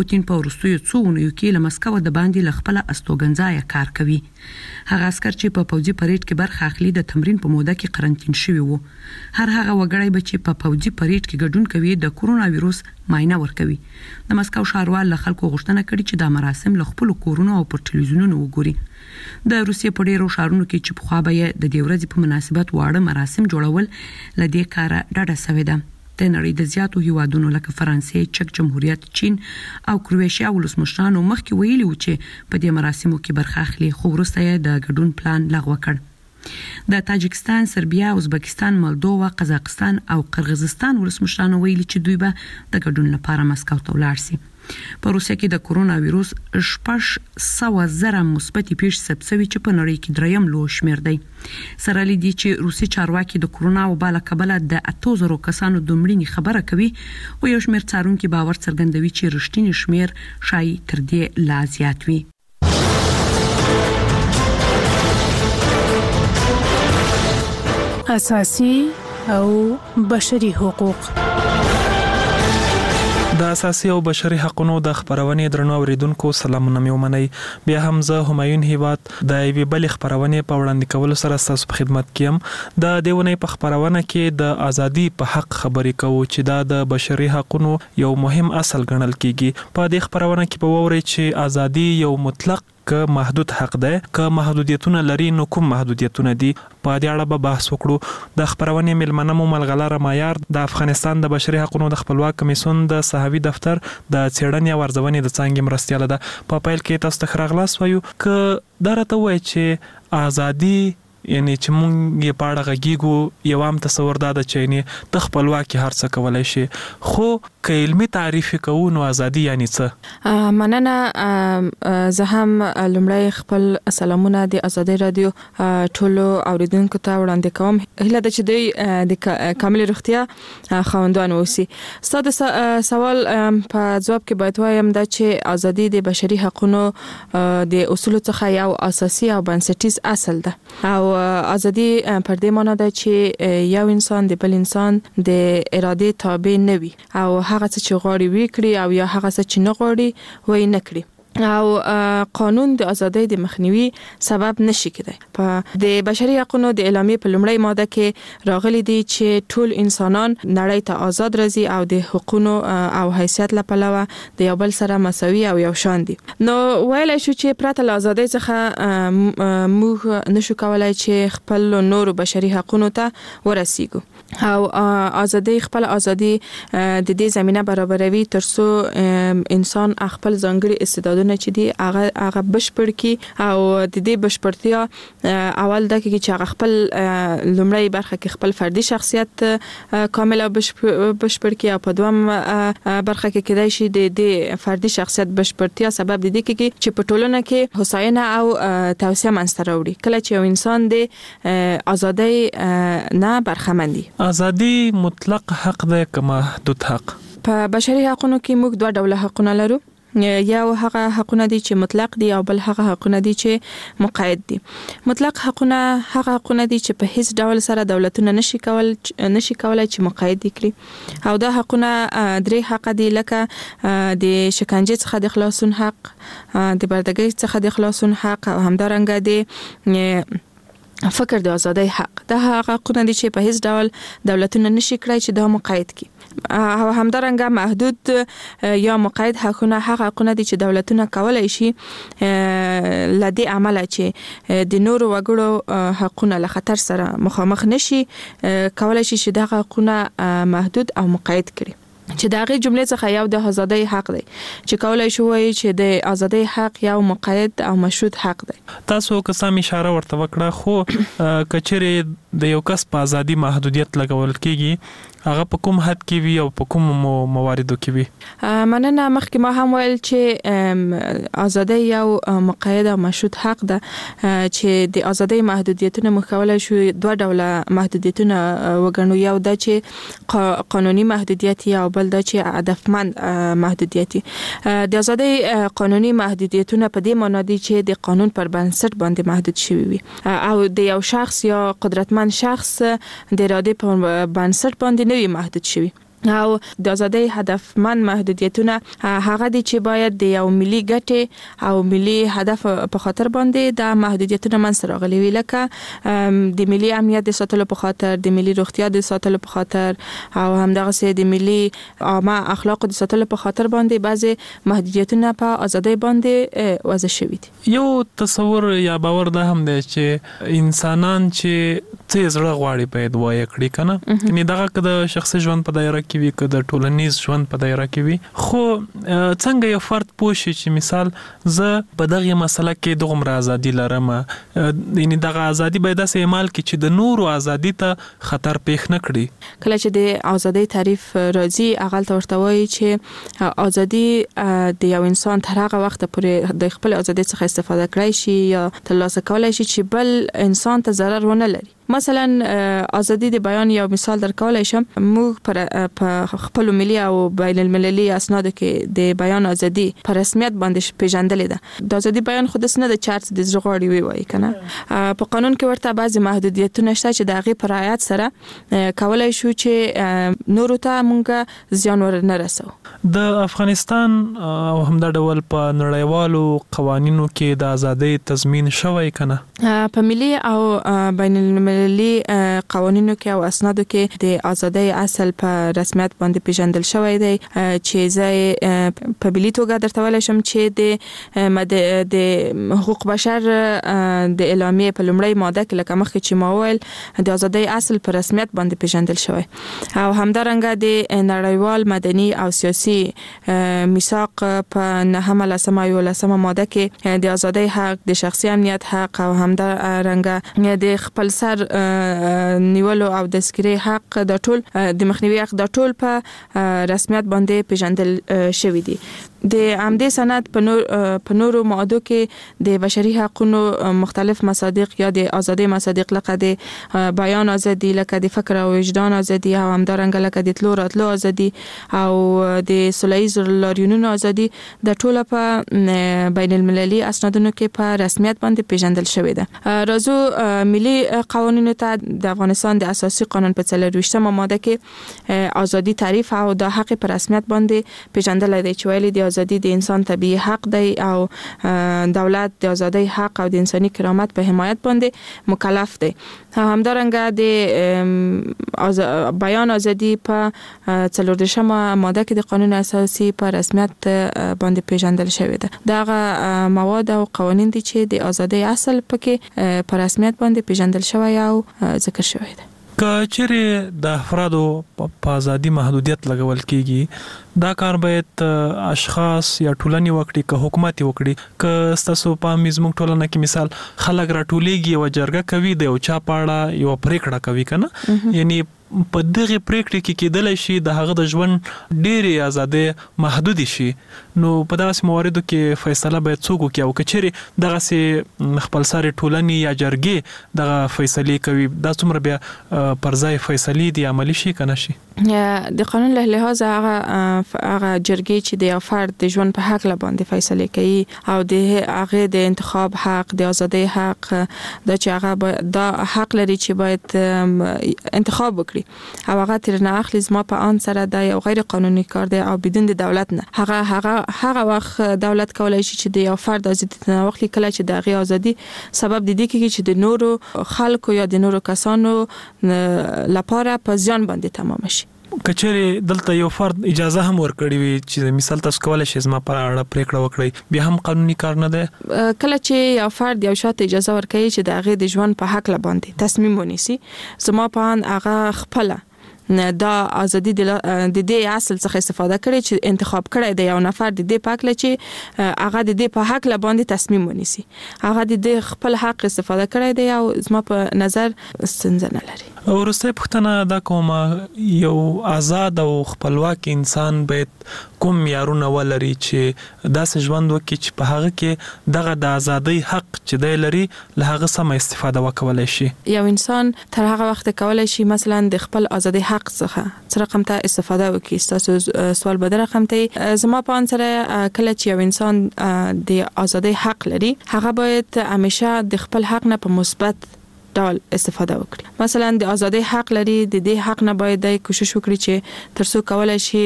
پوتین په وروستیو څو اونیو کې له مسکو د باندې ل خپل استوګنځای کار کوي. هغه عسكر چې په پوځي پریډ کې برخه اخلي د تمرین په موده کې قرنټین شوی وو. هر هغه وګړی چې په پوځي پریډ کې ګډون کوي د کورونا وایروس معاینه ورکوي. د مسکو ښاروال له خلکو غوښتنه کړې چې د مراسم له خپل کورونو او پر ټلویزیونونو وګوري. د روسیې په ډیرو ښارونو کې چې په خوا به د دې ورځې په مناسبت واړه مراسم جوړول لدې کار ډډه شوې ده. د نړۍ د زیاتو هیوادونو لکه فرانسې، چک جمهوریت، چین او کرواتیا ولسمشرانو مخکې ویلي و چې په دې مراسمو کې برخه اخلي، خو وروسته یې د ګډون پلان لغوه کړ. د تاجکستان، سربیا، ازبکستان، مولدووا، قزاقستان او قرغیزستان ولسمشرانو ویلي چې دوی به د ګډون لپاره مسکو ته ولاړ شي. په روسیه کې د کورونا وایروس 600,000 مثبت پیښې ثبت شوي چې په نړۍ کې دریم لوی شمېر دی. سره لدی چې روسي چارواکي د کورونا وبا له کبله د 8000 کسانو د مړینې خبره کوي، او یو شمېر څارونکي باور څرګندوي چې رښتینی شمېر شایي تر دې لا زیات وي. اساسي او بشري حقوق. د اساسي او بشري حقوقو د خبرونې درنو اوریدونکو سلامونه مې ومنئ. بیا هم زه همایون هیواد د یوې بلې خبرونې په وړاندې کولو سره ستاسو په خدمت کې یم. د دې ونې په خبرونه کې د ازادي په حق خبرې کوو چې دا د بشري حقوقو یو مهم اصل ګڼل کیږي. په دې خبرونه کې به وورئ چې ازادي یو مطلق که محدود حق ده، که محدودیتونه لري نو کوم محدودیتونه دي. په دې اړه به بحث وکړو. د خبرونې ملمنه مو ملغلره معیار د افغانستان د بشري حقوقو د خپلواک کمیسیون د صحوي دفتر د څېړنې او ارزونې د څانګې مرستیاله ده. په پیل کې تاسو ته راغلاس وایو که دا راته وایي چې ازادي یعنی چې مونږ یې په اړه غږیږو، یو عام تصور دا ده چې یعنی ته خپلواکي هر څه کولای شي، خو که علمي تعریف کوو نو ازادي یعنی څه؟ مننه. زه هم لومړی خپل سلامونه د ازادي رادیو ټولو اوریدونکو ته وړاندې کوم. هیله ده چې دوی د کامل روغتیا خاوندان اوسي. ستاسو سوال په جواب کې باید وایم دا چې ازادي د بشري حقوقو د اصول څخه یو اساسي او بنسټیز اصل ده، او ازادي پر دې معنی ده چې یو انسان د بل انسان د اراده تابع نه وي، او هغه څه چې غواړي وکړي او یا هغه څه چې نه غواړي وای نه کړي، او قانون د ازادۍ د مخنیوي سبب نشي کېدای. په د بشري حقوقو د اعلامیې په لومړی ماده کې راغلي دي چې ټول انسانان نړۍ ته آزاد راځي او د حقوقو او حیثیت لپاره د یو بل سره مساوي او یو شان دي. نو ویل شو چې پرته له ازادۍ څخه موږ نشو کولای چې خپل نور بشري حقوقو ته ورسیږو، او ازادۍ خپل ازادي د دې زمينه برابروي ترڅو انسان خپل ځانګړي استعدادونه چې دي هغه بشپړ کی، او د دې بشپړتیا اول د کې چې هغه خپل لومړی برخه کې خپل فردي شخصیت کامل بشپړ کی، او په دوم برخه کې کېدای شي د دې فردي شخصیت بشپړتیا سبب د دې کې چې په ټولنه کې هوساینه او توسعه منځته راوړي. کله چې یو انسان د ازادۍ نه برخمندي. ازادي مطلق حق ده که محدود حق؟ په بشري حقوقو کې موږ دوه ډوله حقونه لرو. یو هغه حقونه دي چې مطلق دي، او بل هغه حقونه دي چې مقید دي. مطلق حقونه هغه حقونه دي چې په هیڅ ډول سره دولتونه نشي کولای چې مقید کړي، او دا حقونه درې حق دي، لکه د شکنجې څخه د خلاصون حق، د بردګۍ څخه د خلاصون حق، او همدارنګه د فکر د ازادۍ حق. دا هغه حقونه دي چې په هیڅ ډول دولتونه نشي کړای چې دا مقید کړي. او همدارنګه محدود یا مقید حقونه هغه حقونه دي چې دولتونه کولای شي لدی عمله چې د نورو وګړو حقونه له خطر سره مخامخ نشي کولای شي چې دغه حقونه محدود او مقید کړي. چې دغه جملې څخه یو د ازادۍ حق دی چې کولای شو وایي چې د ازادۍ حق یو مقید او مشروط حق دی. تاسو که سم اشاره ورته وکړه، خو کچېرې د یو کس په ازادي محدودیت لګول کېږي، هغه په کوم حد کې وي او په کوم مواردو کې وي؟ مننه. مخکې ما هم ویل چې ازادۍ یو مقید او مشروط حق ده، چې د ازادۍ محدودیتونه موږ کولای شو دوه ډوله محدودیتونه وګڼو. یو دا چې قانوني محدودیت او بل دا چې هدفمند محدودیت. د ازادۍ قانوني محدودیتونه په دې معنی دي چې د قانون پر بنسټ باندې محدود شوی وي، او د یو شخص یا قدرتمند شخص د اراده په بنسټ باندې نوی محدود شوی. او د ازادۍ هدفمند محدودیتونه هغه دي چې باید د یو ملي ګټې او ملي هدف په خاطر باندې د محدودیتونه منځ راغلي وي، لکه د ملي امنیت د ساتلو په خاطر، د ملي روغتیا د ساتلو په خاطر او همدغه سي د ملي عامه اخلاق د ساتلو په خاطر باندې بعضي محدودیتونه په ازادۍ باندې وضع شوي دي. یو تصور یا باور ده هم دی چې انسانان چې څه زړه غواړي باید وایي کړی کنه، یعنی دغه که د شخصي ژوند په دایره کې وي که د ټولنیز ژوند په دایره کې وي، خو څنګه یو فرد پوه شي چې مثال زه په دغه مسله کې دغه ازادي لرم، یعنی دغه ازادي باید داسې عمل کړي چې د نورو ازادي ته خطر پیښ نه کړي. کله چې د ازادۍ تعریف راځي هغه ورته وایي چې ازادي د یو انسان تر هغه وخت پورې د خپل ازادۍ څخه استفاده کړی شي یا ترلاسه کولای شي چې بل انسان ته ضرر ونه لري. مثلا ازادي د بیان یو مثال درکولای شم. موږ په خپل ملي او بین المللي اسنادو کې د بیان ازادي په رسمیت باندې پیژندلې ده. د ازادي بیان خود نه د چارت د زغړی وی وای کنه، په قانون کې ورته بعضي محدودیتونه شته چې د هغه پر رعایت سره کولای شو چې نور ته مونږه زیان ور نه رسو. د افغانستان او همدا ډول په نړیوالو قوانینو کې د ازادۍ تضمین شوی کنه، په ملي او بین المللي قوانینو کې او اسنادو کې د ازادۍ اصل په رسمیت باندې پیژندل شوی دی چې زه په ملي توګه درته ویل شم چې د حقوق بشر د اعلامیه په لومړی ماده کې لکه مخکې چې ما ویل د ازادۍ اصل په رسمیت باندې پیژندل شوی، او همدارنګه د نړیوال مدني او سیاسي میثاق په 9 ماده کې د ازادۍ حق، د شخصي امنیت حق او همدارنګه د خپل سر نیولو او د سکري حق د ټول د مخنیوي حق د ټول په رسمیت باندې پیژندل شوی دی. د همدې سند په نورو ماده کې د بشري حقوقو مختلف مصادیق یا د ازادي مصادیق لکه د بیان ازادي، لکه د فکر او وجدان ازادي او همدارنګه لکه د تلو راتلو ازادي او د سوله‌ییز لاریونونو ازادي د ټوله په بین المللي اسنادونو کې په رسمیت باندې پیژندل شوی ده. راځو ملي قوانینو ته. د افغانستان د اساسي قانون په 23 ماده کې ازادي تعریف او د حق په رسمیت باندې پیژندل دی چې ویلي دی ازادي د انسان طبيعي حق دی او دولت د ازادۍ حق او د انساني کرامت په حمایت باندې مکلف دی. همدارنګه د بیان ازادي په 14 ماده کې د قانون اساسي په رسمیت باندې پیژندل شوی ده. دغه مواد او قوانین دي چې د ازادۍ اصل پکې په رسمیت باندې پیژندل شوی او ذکر شوی ده. که چیرې د افرادو په ازادي محدودیت لګول کیږي، دا کار باید اشخاص یا ټولنې وکړي که حکومت وکړي. که تاسو په زموږ ټولنه کې مثال خلک راټولېږي او جرګه کوي د یو چا په اړه یو پریکړه کوي کنه، یعنی په دغه پریکړې کې کېدل شي د هغه د ژوند ډېری ازادي محدود شي، نو په داسې مواردو کې فیصله باید څوک وکړي. او کچېرې دغه سي خپلساري ټولنې یا جرګې دغه فیصلې کوي، دا څومره بیا پر ځای فیصلې دي عملی شي کنه شي. د قانون له لحاظ هغه جرګې چې د فرد د ژوند په حق باندې فیصله کوي او د هغه د انتخاب حق، د ازادۍ حق، د چې هغه دا حق لري چې باید انتخاب وکړي او هغه تر نه اخلي زما په ان سره د یو غیر قانوني کار دی او بدون د دولت نه هغه وخت دولت کولای شي چې د یو فرد ازادي نه واخلي کله چې د هغه ازادي سبب د دې کې چې د نورو خلکو یا د نورو کسانو لپاره په ځان باندې تمام شي. کچېرې دلته یو فرد اجازه هم ورکړي وي چې مثال تاسو کولای شئ زما پر اړه پریکړه وکړئ، بیا هم قانوني کار نه دی. کله چې یو فرد یو شاته اجازه ورکړي چې د هغه د ژوند په حق باندې تصمیم ونیسي، زما په ان هغه خپل دا ازادي د دې اصل څخه استفاده کړي چې انتخاب کړي د یو نفر د دې پاک لچې هغه د دې په حق باندې تصمیم ونیسي، هغه د دې خپل حق استفاده کړي دی او زما په نظر ستونزه نه لري. ورسته پښتنه دا کومه یو آزاد او خپلواک انسان باید کوم معیارونه ولري چې داسې ژوند وکړي چې په هغه کې دغه د ازادۍ حق چې دی لري له هغه سم استفاده وکولای شي. یو انسان تر هغه وخت کولای شي مثلا د خپل ازادۍ حق څخه څه رقم ته استفاده وکړي. تاسو سوال به رقم ته زما په انسره کله چې یو انسان د ازادۍ حق لري هغه باید همیشه د خپل حق نه په مثبت ډول استفاده وکړي. مثلا د ازادي حق لري، د دې حق نه باید د کوشش وکړي چې ترڅو کولای شي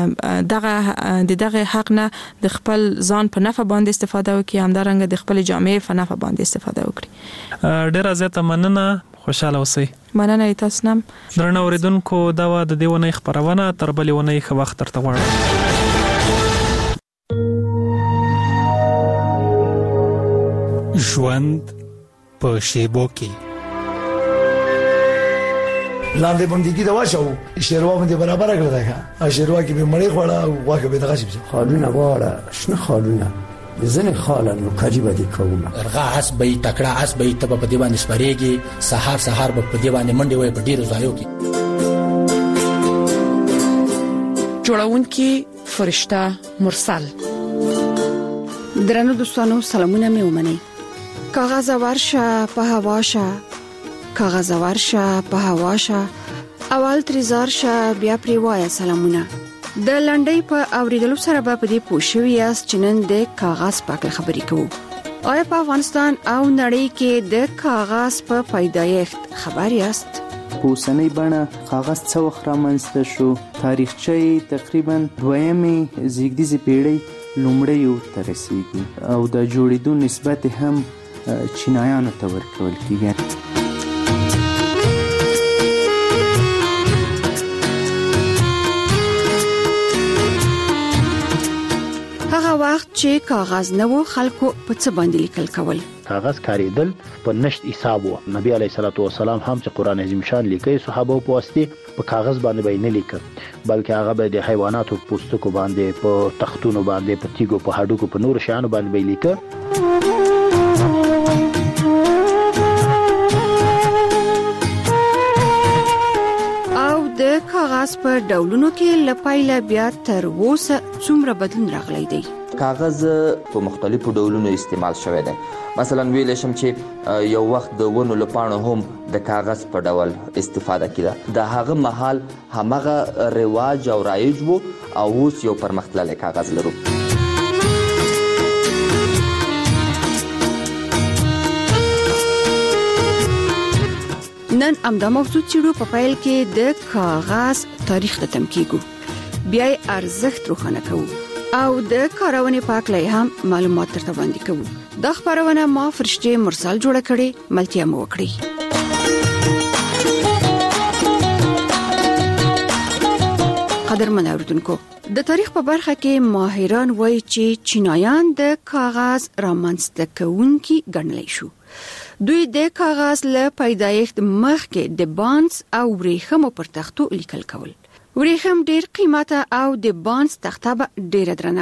دغه حق نه د خپل ځان په نفع باندې استفاده وکړي، همدارنګه د خپل جامعې په نفع باندې استفاده وکړي. ډیر زیاته مننه، خوشاله اوسئ. مننه تاسو نام. درنو اوریدونکو، دا و د دیونه خبرونه، تر بلې ونې ښه وخت ترته غواړم. ژوند په شیبو کې لاندې باندې دا واچو شیروا باندې برابر کړل دا شیروا کې به مړې خوړه او واګه به دغه شي خالونه واړه شنه خالونه ځنه خالن کاجی باندې کومه ارغا اس به تکړه اس به تب په دی باندې سپریږي، سحر به په دی باندې منډي وي په ډیرو ځایو کې. جوړونکي فرشته مرسل. درنو دوستانو، سلامونه مې ومنئ. کاغذ ورشه په هوا شه، کاغذ ورشه په هوا شه، اول تریزار شه بیا پری وای سلامونه. د لنډۍ په اوریدلو سره به په دې پوښوي یاست چې نن د کاغذ په خبرې کوو. آیا په افغانستان او نړۍ کې د کاغذ په پیدایښت خبر یاست؟ په اوسنۍ بڼه کاغذ څو وخت رامنځته شو؟ تاریخچه تقریبا دویمې زیږدیزې پیړۍ لومړیو ته رسیږي او د جوړېدو نسبت هم چینایانو ته ورکول کیږي. هغه وخت چې کاغذ نه و، خلکو په څه باندې لیکل کول؟ کاغذ کاریدل په نشت حساب و. نبی علیه الصلاۃ والسلام هم چې قران عظیم شان لیکي، صحابه په واسطه په کاغذ باندې به نه لیکل، بلکې هغه به د حیواناتو پوستکو باندې، په تختونو باندې، په تیګو، په هډوکو، په نور شیانو باندې به لیکل. د کاغذ په ډولونو کې لپایله بیا تر اوسه څومره بدلون راغلی دی؟ کاغذ په مختلفو ډولونو استعمال شوی دی. مثلا ویل شم چې یو وخت د ونو لپاره هم د کاغذ په ډول استفاده کیده. د هغه مهال همغه رواج او رایج وو او اوس یو پرمختللی کاغذ لرو. نن امدا موضوع چیرو په فایل کې د کاغذ تاریخ ته تم کیږو، بیا ارزښت روښانه کوو او د کارونې پاکلای هم معلومات ترته وړاندې کوو. دا خبرونه ما فرشته مرسل جوړه کړې، ملتیا مو وکړي. قدرمن اوریدونکو، د تاریخ په برخه کې ماهران وایي چې چینایان د کاغذ رامنځته کوونکي ګڼلی شو. دوی د کاغذ له پیدایښت مخکې د بانس او ورېښمو پر تختو لیکل کول. ورېښم ډېر قیمته او د بانس تخته به ډېره درنه